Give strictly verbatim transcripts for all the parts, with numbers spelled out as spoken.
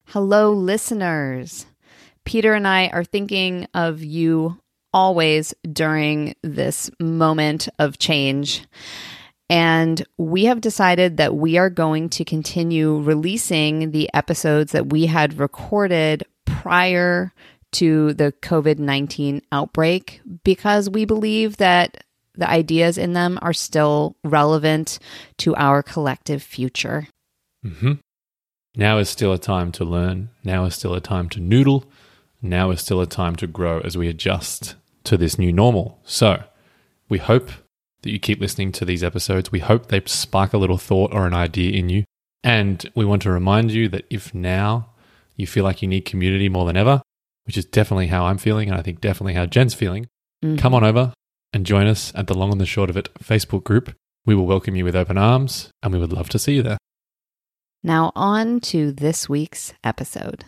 Hello, listeners. Peter and I are thinking of you always during this moment of change. And we have decided that we are going to continue releasing the episodes that we had recorded prior to the covid nineteen outbreak because we believe that the ideas in them are still relevant to our collective future. Mm-hmm. Now is still a time to learn. Now is still a time to noodle. Now is still a time to grow as we adjust to this new normal. So we hope that you keep listening to these episodes. We hope they spark a little thought or an idea in you. And we want to remind you that if now you feel like you need community more than ever, which is definitely how I'm feeling, and I think definitely how Jen's feeling, mm-hmm. come on over and join us at the Long and the Short of It Facebook group. We will welcome you with open arms, and we would love to see you there. Now on to this week's episode.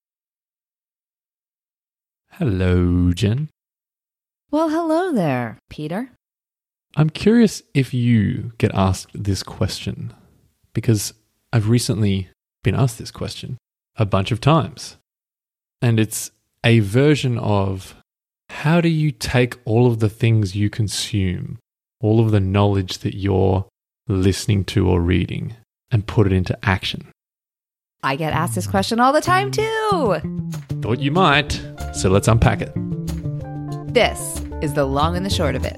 Hello, Jen. Well, hello there, Peter. I'm curious if you get asked this question, because I've recently been asked this question a bunch of times. And it's a version of, how do you take all of the things you consume, all of the knowledge that you're listening to or reading, and put it into action? I get asked this question all the time too. Thought you might, so let's unpack it. This is the long and the short of it.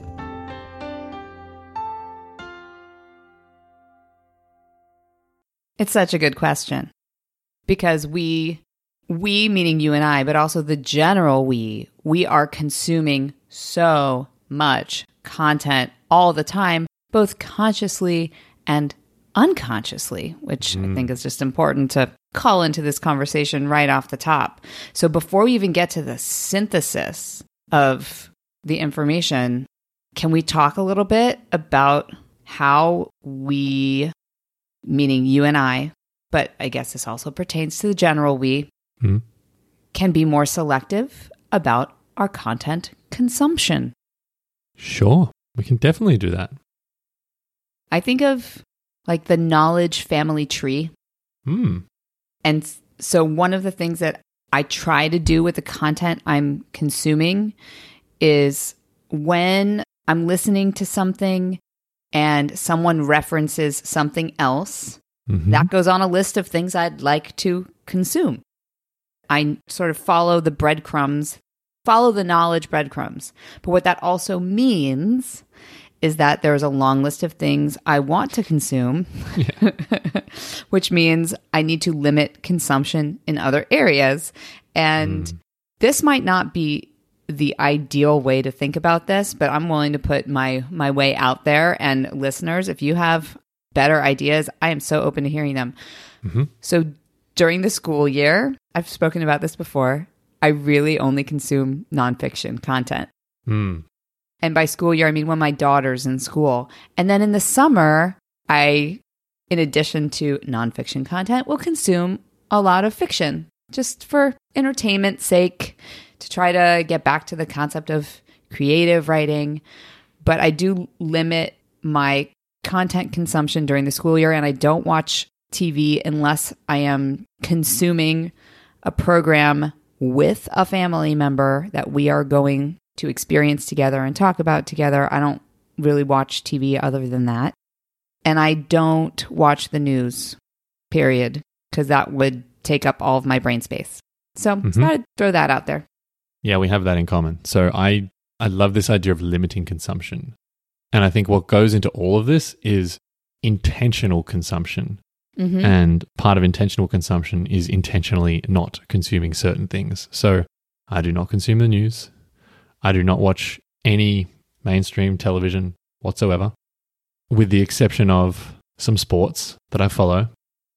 It's such a good question because we, we meaning you and I, but also the general we, we are consuming so much content all the time, both consciously and unconsciously, which mm. I think is just important to call into this conversation right off the top. So before we even get to the synthesis of the information, can we talk a little bit about how we, meaning you and I, but I guess this also pertains to the general we, mm. can be more selective about our content consumption? Sure, we can definitely do that. I think of like the knowledge family tree. Mm. And so one of the things that I try to do with the content I'm consuming is when I'm listening to something and someone references something else, mm-hmm. that goes on a list of things I'd like to consume. I sort of follow the breadcrumbs, follow the knowledge breadcrumbs. But what that also means is that there's a long list of things I want to consume, yeah. which means I need to limit consumption in other areas. And mm. this might not be the ideal way to think about this, but I'm willing to put my my way out there. And listeners, if you have better ideas, I am so open to hearing them. Mm-hmm. So during the school year, I've spoken about this before, I really only consume nonfiction content. Mm. And by school year, I mean when my daughter's in school. And then in the summer, I, in addition to nonfiction content, will consume a lot of fiction just for entertainment's sake, to try to get back to the concept of creative writing. But I do limit my content consumption during the school year, and I don't watch T V unless I am consuming a program with a family member that we are going to experience together and talk about together. I don't really watch T V other than that. And I don't watch the news, period, because that would take up all of my brain space. So mm-hmm. just thought I'd throw that out there. Yeah, we have that in common. So I, I love this idea of limiting consumption. And I think what goes into all of this is intentional consumption. Mm-hmm. And part of intentional consumption is intentionally not consuming certain things. So I do not consume the news. I do not watch any mainstream television whatsoever, with the exception of some sports that I follow.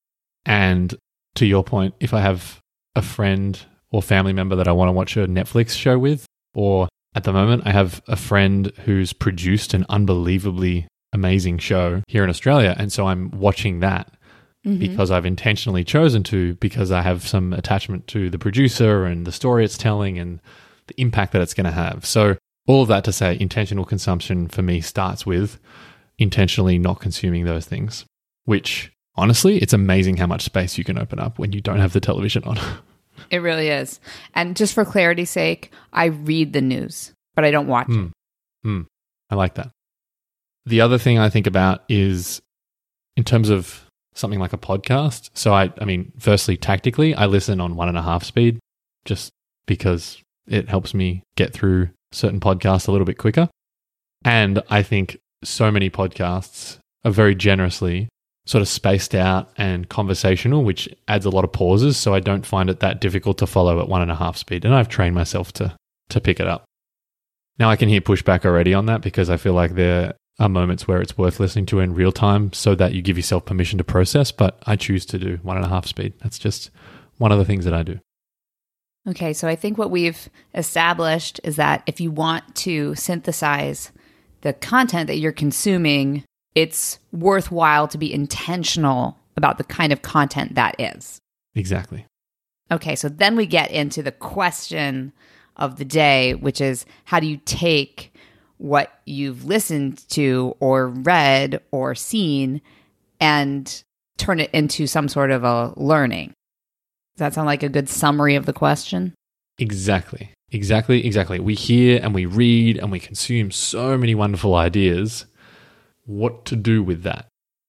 And to your point, if I have a friend or family member that I want to watch a Netflix show with, or at the moment I have a friend who's produced an unbelievably amazing show here in Australia, and so I'm watching that mm-hmm. because I've intentionally chosen to, because I have some attachment to the producer and the story it's telling and the impact that it's going to have. So all of that to say, intentional consumption for me starts with intentionally not consuming those things, which honestly, it's amazing how much space you can open up when you don't have the television on. It really is. And just for clarity's sake, I read the news, but I don't watch mm. it. Mm. I like that. The other thing I think about is in terms of something like a podcast. So I, I mean, firstly, tactically, I listen on one and a half speed just because it helps me get through certain podcasts a little bit quicker. And I think so many podcasts are very generously sort of spaced out and conversational, which adds a lot of pauses. So I don't find it that difficult to follow at one and a half speed. And I've trained myself to to pick it up. Now I can hear pushback already on that because I feel like there are moments where it's worth listening to in real time so that you give yourself permission to process. But I choose to do one and a half speed. That's just one of the things that I do. Okay, so I think what we've established is that if you want to synthesize the content that you're consuming, it's worthwhile to be intentional about the kind of content that is. Exactly. Okay, so then we get into the question of the day, which is how do you take what you've listened to or read or seen and turn it into some sort of a learning? Does that sound like a good summary of the question? Exactly. Exactly. Exactly. We hear and we read and we consume so many wonderful ideas. What to do with that?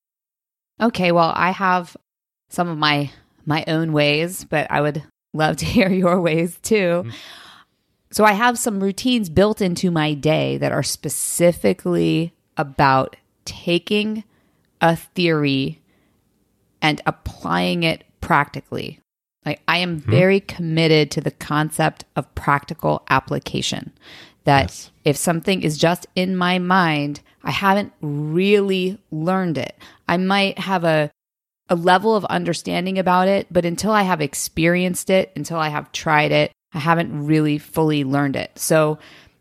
Okay, well, I have some of my my own ways, but I would love to hear your ways too. Mm. So I have some routines built into my day that are specifically about taking a theory and applying it practically. Like I am very mm. committed to the concept of practical application. That yes. if something is just in my mind, I haven't really learned it. I might have a a level of understanding about it, but until I have experienced it, until I have tried it, I haven't really fully learned it. So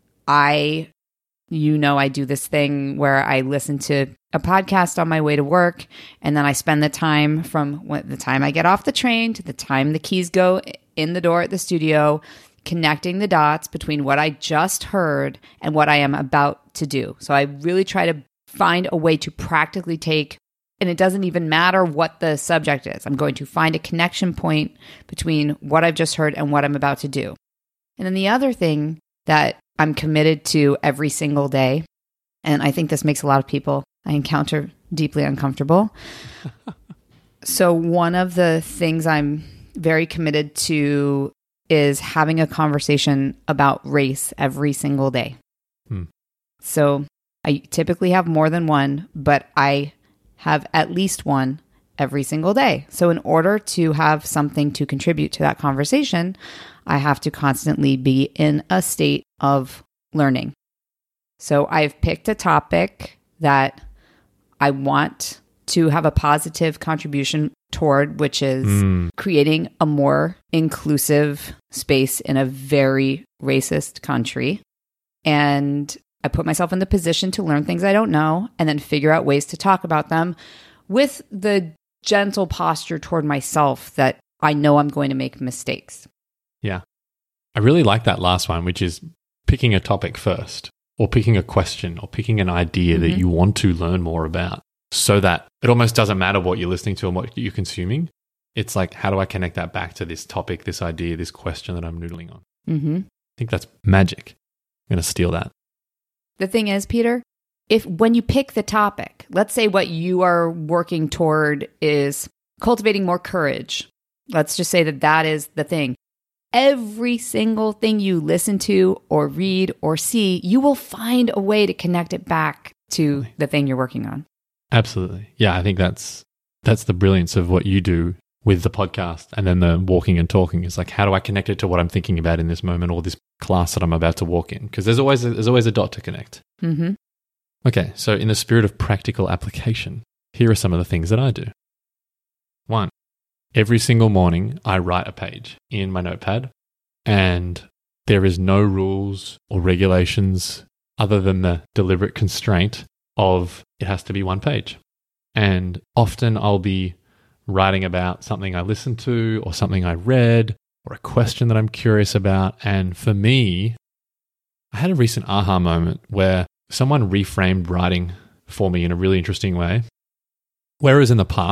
I, you know, I do this thing where I listen to a podcast on my way to work, and then I spend the time from when, the time I get off the train to the time the keys go in the door at the studio, connecting the dots between what I just heard and what I am about to do. So I really try to find a way to practically take, and it doesn't even matter what the subject is. I'm going to find a connection point between what I've just heard and what I'm about to do. And then the other thing that I'm committed to every single day, and I think this makes a lot of people I encounter deeply uncomfortable. So one of the things I'm very committed to is having a conversation about race every single day. Hmm. So I typically have more than one, but I have at least one every single day. So in order to have something to contribute to that conversation, I have to constantly be in a state of learning. So I've picked a topic that I want to have a positive contribution toward, which is mm. creating a more inclusive space in a very racist country. And I put myself in the position to learn things I don't know and then figure out ways to talk about them with the gentle posture toward myself that I know I'm going to make mistakes. Yeah. I really like that last one, which is picking a topic first, or picking a question, or picking an idea mm-hmm. that you want to learn more about, so that it almost doesn't matter what you're listening to and what you're consuming. It's like, how do I connect that back to this topic, this idea, this question that I'm noodling on? Mm-hmm. I think that's magic. I'm going to steal that. The thing is, Peter, if when you pick the topic, let's say what you are working toward is cultivating more courage. Let's just say that that is the thing. Every single thing you listen to or read or see, you will find a way to connect it back to the thing you're working on. Absolutely. Yeah, I think that's that's the brilliance of what you do with the podcast and then the walking and talking. Is like, how do I connect it to what I'm thinking about in this moment or this class that I'm about to walk in? Because there's always a, there's always a dot to connect. Mm-hmm. Okay, so in the spirit of practical application, here are some of the things that I do. One, every single morning I write a page in my notepad, and there is no rules or regulations other than the deliberate constraint of it has to be one page. And often I'll be writing about something I listened to or something I read or a question that I'm curious about. And for me, I had a recent aha moment where someone reframed writing for me in a really interesting way. Whereas in the past,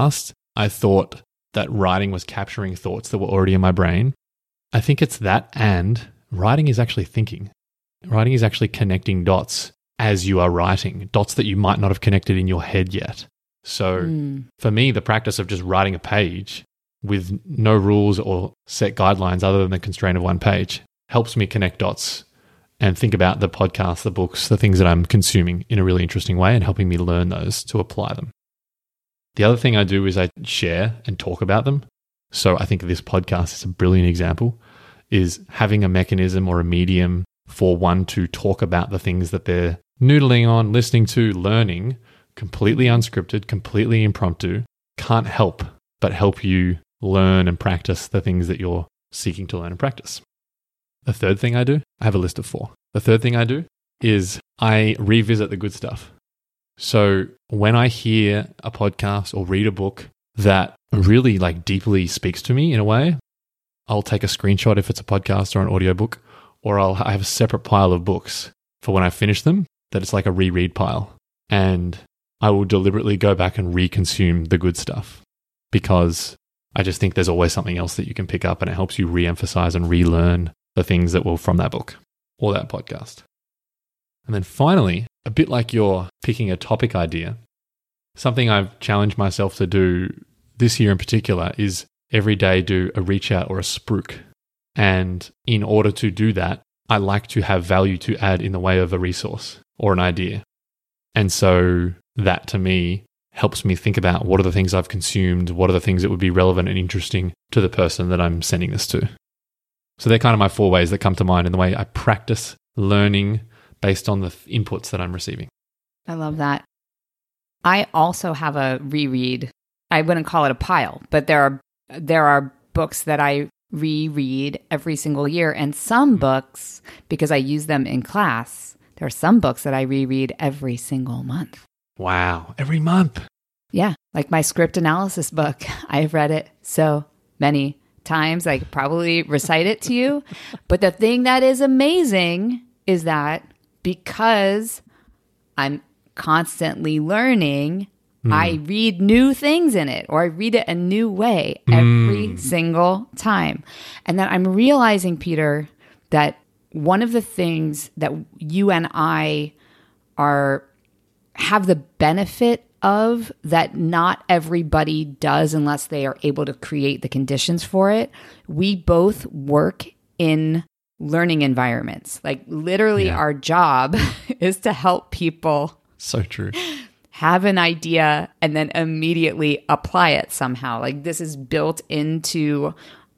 I thought that writing was capturing thoughts that were already in my brain. I think it's that, and writing is actually thinking. Writing is actually connecting dots as you are writing, dots that you might not have connected in your head yet. So mm. for me, the practice of just writing a page with no rules or set guidelines other than the constraint of one page helps me connect dots and think about the podcasts, the books, the things that I'm consuming in a really interesting way and helping me learn those to apply them. The other thing I do is I share and talk about them. So I think this podcast is a brilliant example, is having a mechanism or a medium for one to talk about the things that they're noodling on, listening to, learning, completely unscripted, completely impromptu, can't help but help you learn and practice the things that you're seeking to learn and practice. The third thing I do, I have a list of four. The third thing I do is I revisit the good stuff. So when I hear a podcast or read a book that really like deeply speaks to me in a way, I'll take a screenshot if it's a podcast or an audiobook, or I'll I have a separate pile of books for when I finish them that it's like a reread pile. And I will deliberately go back and reconsume the good stuff because I just think there's always something else that you can pick up and it helps you re-emphasize and relearn the things that were from that book or that podcast. And then finally, a bit like you're picking a topic idea, something I've challenged myself to do this year in particular is every day do a reach out or a spruik. And in order to do that, I like to have value to add in the way of a resource or an idea. And so that to me helps me think about what are the things I've consumed, what are the things that would be relevant and interesting to the person that I'm sending this to. So they're kind of my four ways that come to mind in the way I practice learning based on the inputs that I'm receiving. I love that. I also have a reread. I wouldn't call it a pile, but there are there are books that I reread every single year, and some mm-hmm. books, because I use them in class, there are some books that I reread every single month. Wow, every month. Yeah, like my script analysis book. I've read it so many times. I could probably recite it to you. But the thing that is amazing is that because I'm constantly learning, mm. I read new things in it, or I read it a new way every mm. single time. And then I'm realizing, Peter, that one of the things that you and I are have the benefit of that not everybody does unless they are able to create the conditions for it. We both work in learning environments. Like literally yeah. our job is to help people. So true. Have an idea and then immediately apply it somehow. Like this is built into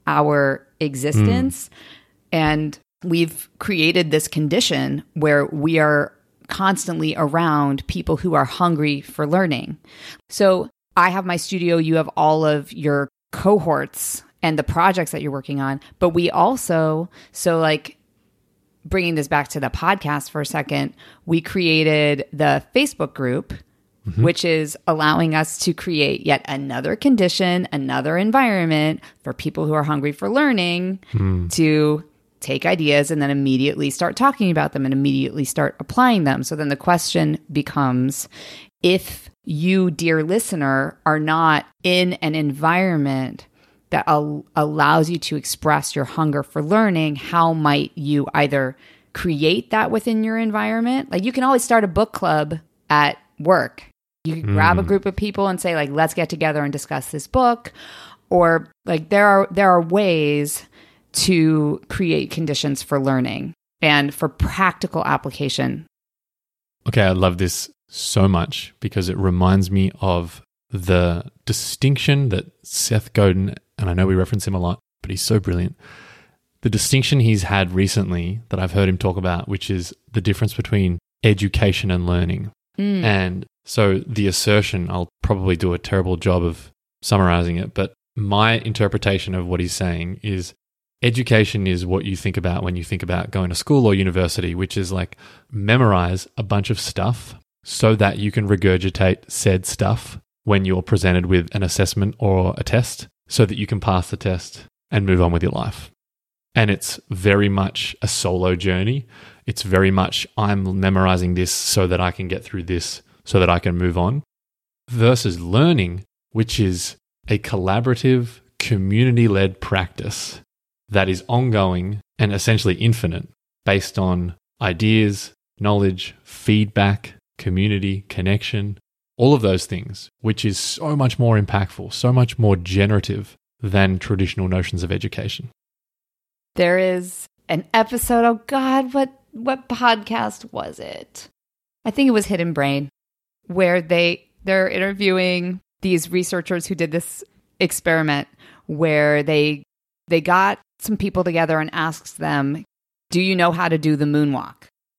our existence. Mm. And we've created this condition where we are constantly around people who are hungry for learning. So I have my studio, you have all of your cohorts and the projects that you're working on, but we also, so like bringing this back to the podcast for a second, we created the Facebook group, mm-hmm. which is allowing us to create yet another condition, another environment for people who are hungry for learning mm. to take ideas and then immediately start talking about them and immediately start applying them. So then the question becomes, if you, dear listener, are not in an environment that al- allows you to express your hunger for learning, how might you either create that within your environment? Like you can always start a book club at work. You can mm. grab a group of people and say like, let's get together and discuss this book. Or like there are there are ways to create conditions for learning and for practical application. Okay, I love this so much because it reminds me of the distinction that Seth Godin, and I know we reference him a lot, but he's so brilliant, the distinction he's had recently that I've heard him talk about, which is the difference between education and learning. Mm. And so the assertion, I'll probably do a terrible job of summarizing it, but my interpretation of what he's saying is education is what you think about when you think about going to school or university, which is like memorize a bunch of stuff so that you can regurgitate said stuff when you're presented with an assessment or a test so that you can pass the test and move on with your life. And it's very much a solo journey. It's very much I'm memorizing this so that I can get through this so that I can move on versus learning, which is a collaborative, community-led practice that is ongoing and essentially infinite based on ideas, knowledge, feedback, community, connection, all of those things, which is so much more impactful, so much more generative than traditional notions of education. There is an episode, oh God, what what podcast was it? I think it was Hidden Brain, where they, they're interviewing these researchers who did this experiment where they they got some people together and asked them, do you know how to do the moonwalk?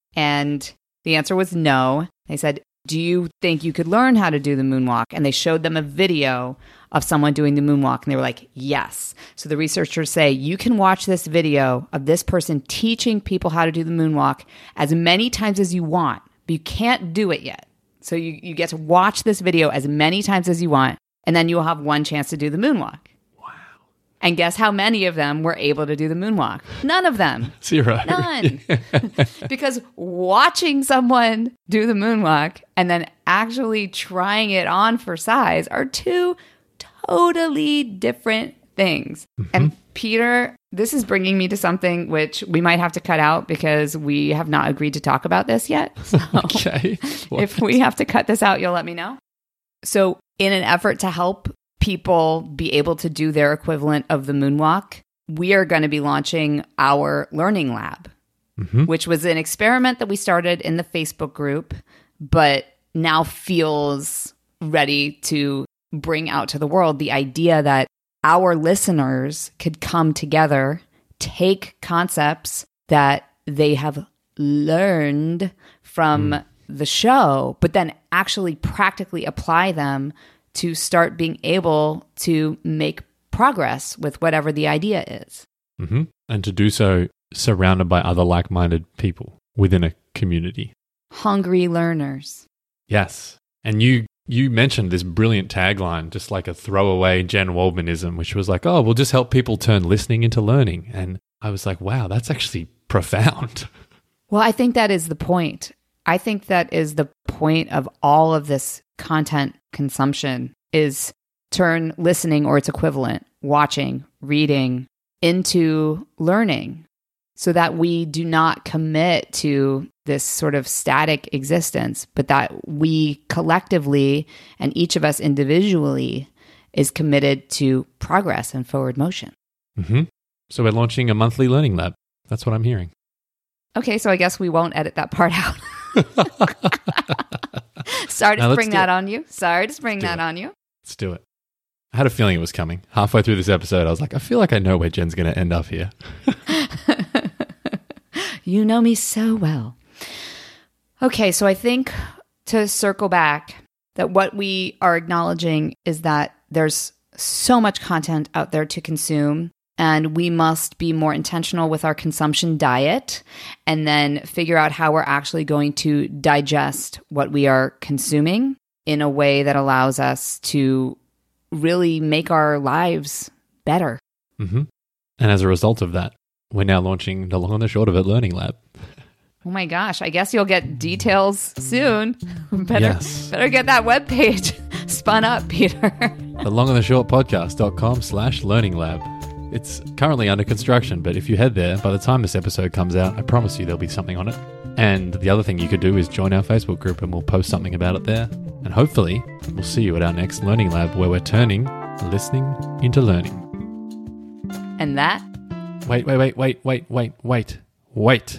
And the answer was no. They said, do you think you could learn how to do the moonwalk? And they showed them a video of someone doing the moonwalk, and they were like, yes. So the researchers say, you can watch this video of this person teaching people how to do the moonwalk as many times as you want, but you can't do it yet. So you, you get to watch this video as many times as you want, and then you'll have one chance to do the moonwalk. Wow. And guess how many of them were able to do the moonwalk? None of them. Zero. None. Because watching someone do the moonwalk and then actually trying it on for size are two totally different things. Mm-hmm. And Peter, this is bringing me to something which we might have to cut out because we have not agreed to talk about this yet. So okay. If we have to cut this out, you'll let me know. So in an effort to help people be able to do their equivalent of the moonwalk, we are going to be launching our Learning Lab, mm-hmm. which was an experiment that we started in the Facebook group, but now feels ready to bring out to the world the idea that our listeners could come together, take concepts that they have learned from mm. the show, but then actually practically apply them to start being able to make progress with whatever the idea is. Mm-hmm. And to do so surrounded by other like-minded people within a community. Hungry learners. Yes. And you you mentioned this brilliant tagline, just like a throwaway Jen Waldmanism, which was like, oh, we'll just help people turn listening into learning. And I was like, wow, that's actually profound. Well, I think that is the point. I think that is the point of all of this content consumption is turn listening or its equivalent, watching, reading, into learning so that we do not commit to this sort of static existence, but that we collectively and each of us individually is committed to progress and forward motion. Mm-hmm. So we're launching a monthly learning lab. That's what I'm hearing. Okay, so I guess we won't edit that part out. Sorry to now, spring that it. on you. Sorry to spring that it. on you. Let's do it. I had a feeling it was coming. Halfway through this episode, I was like, I feel like I know where Jen's going to end up here. You know me so well. Okay, so I think to circle back, that what we are acknowledging is that there's so much content out there to consume, and we must be more intentional with our consumption diet and then figure out how we're actually going to digest what we are consuming in a way that allows us to really make our lives better. Mm-hmm. And as a result of that, we're now launching the long and the short of it Learning Lab. Oh my gosh, I guess you'll get details soon. Better, yes. better get that webpage spun up, Peter. The long and the short podcast.com slash learning lab. It's currently under construction, but if you head there, by the time this episode comes out, I promise you there'll be something on it. And the other thing you could do is join our Facebook group and we'll post something about it there. And hopefully, we'll see you at our next Learning Lab where we're turning listening into learning. And that? Wait, wait, wait, wait, wait, wait, wait, wait.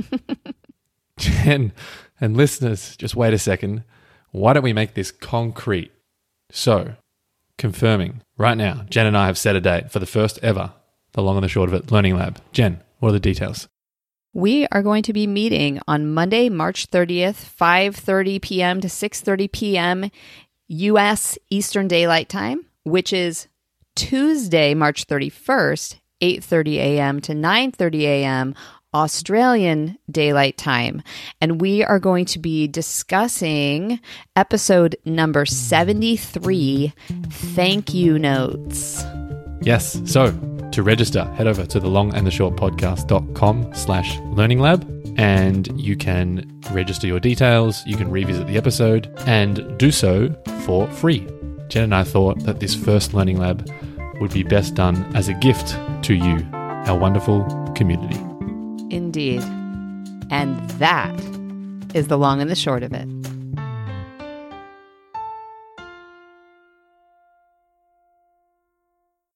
Jen and listeners, just wait a second. Why don't we make this concrete? So, confirming right now, Jen and I have set a date for the first ever, the long and the short of it, Learning Lab. Jen, what are the details? We are going to be meeting on Monday, March thirtieth, five thirty p.m. to six thirty p.m. U S Eastern Daylight Time, which is Tuesday, March thirty-first, eight thirty a.m. to nine thirty a.m. Australian Daylight Time. And we are going to be discussing episode number seventy-three, Thank You Notes. Yes. So to register, head over to the long and the short podcast.com slash learning lab and you can register your details. You can revisit the episode and do so for free. Jen and I thought that this first Learning Lab would be best done as a gift to you, our wonderful community. Indeed. And that is the long and the short of it.